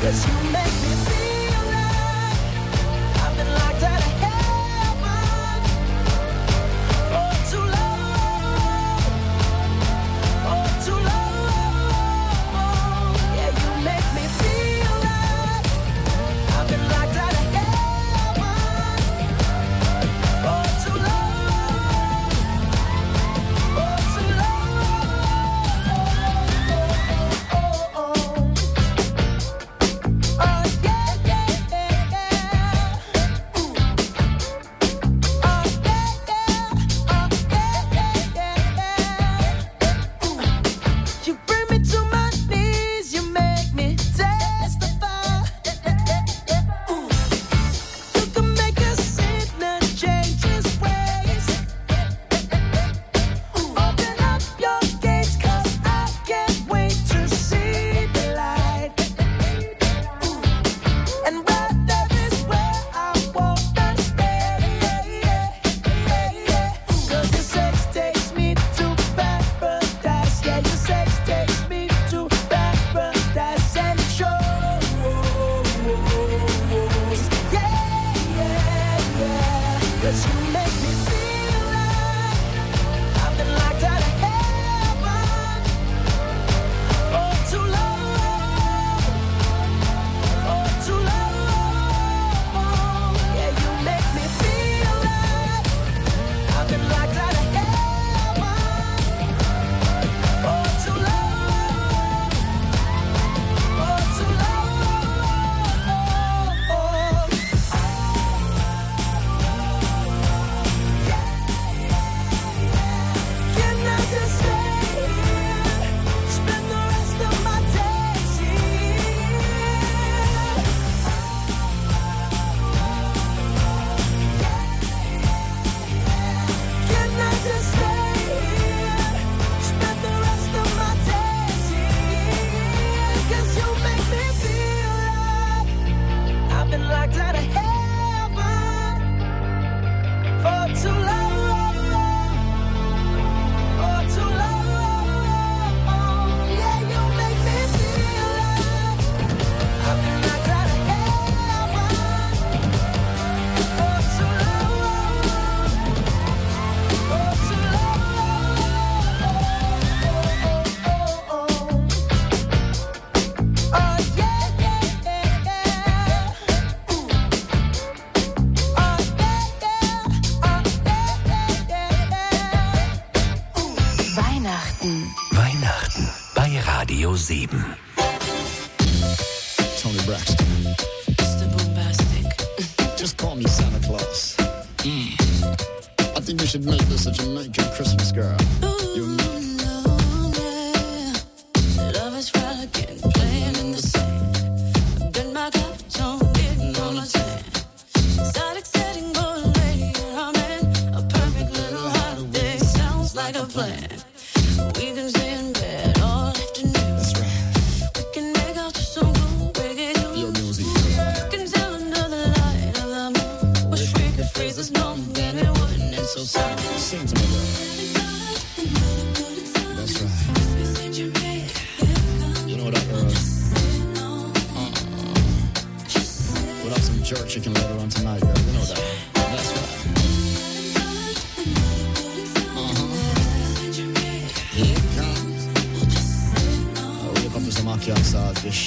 Radio 7. Tony Braxton. Mr. Bombastic. Just call me Santa Claus. I think we should make this a Jamaican Christmas, girl. You and me. Love is frolicking, playing in the sand. I've been my capital, getting on a tan. Exotic setting, golden lady, and her man. A perfect little holiday, sounds like a plan. We can stay in bed all afternoon. That's right. We can make out to some cool reggae tunes. Your music. We can tell under the light of the moon. Wish we could freeze this moment, then it wouldn't end so soon. Sing to me, girl. That's right. You know that, girl. Without some jerk, you can let her on tonight, girl. You know that. That's right. Here it comes. Wake up to some ackee and saltfish.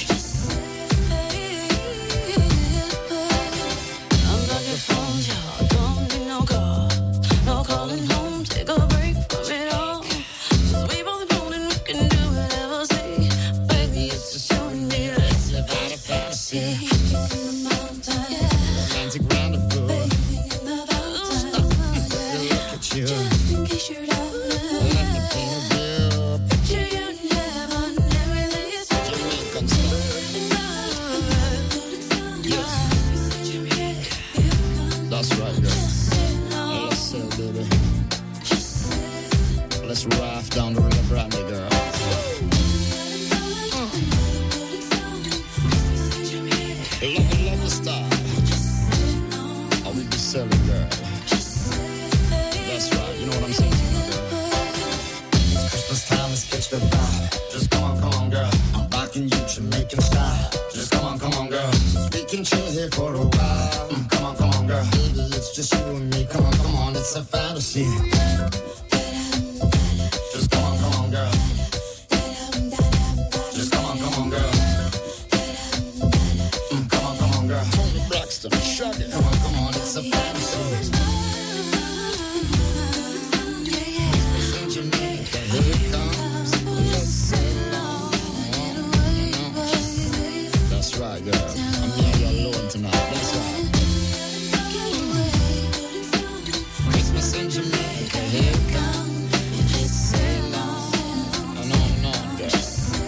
I'm blocking phones, y'all. Don't need no call. No calling home. Take a break from it all. 'Cause we both grown and we can do whatever, say. Baby, it's just you and me. Let's live out a fantasy. In the mountain, Atlantic rendezvous. bathing in the fountain. Look at you. Just in case you're down. Let me paint a bill. Picture you in heaven. Everything is Jamaican style. That's right, girl. Let's sail, baby. Let's raft down the River Brandy, girl. Love the style. I will be selling, girl. That's right. You know what I'm saying, girl. It's Christmas time, let's catch the vibe. Just come on, girl. I'm rocking you Jamaican style. Just come on, can chill here for a while. Come on, girl. Baby, it's just you and me. Come on, it's a fantasy. Just come on, girl. Just come on, girl. Come on, girl. Tony Braxton, shut it. Come on, it's a fantasy. In Jamaica, here it comes. That's right, girl. I'm here alone tonight. That's right. Christmas in Jamaica, here it comes. No, girl.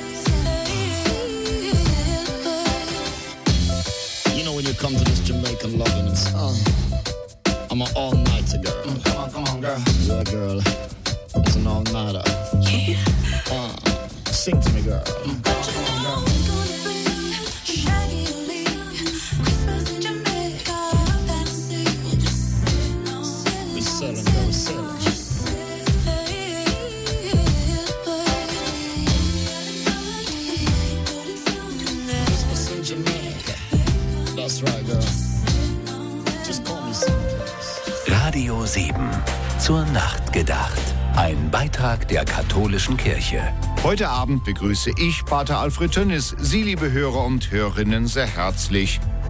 You know when you come to this Jamaican loving and I'm an all-nighter, girl. Come on, girl. Yeah, girl. It's an all-nighter. Sing to me, girl. Come on, girl. We're selling, girl, we're selling. Christmas in Jamaica. That's right, girl. Just call me someplace. Radio 7. Zur Nacht gedacht. Ein Beitrag der katholischen Kirche. Heute Abend begrüße ich, Pater Alfred Tönnis, Sie, liebe Hörer und Hörerinnen, sehr herzlich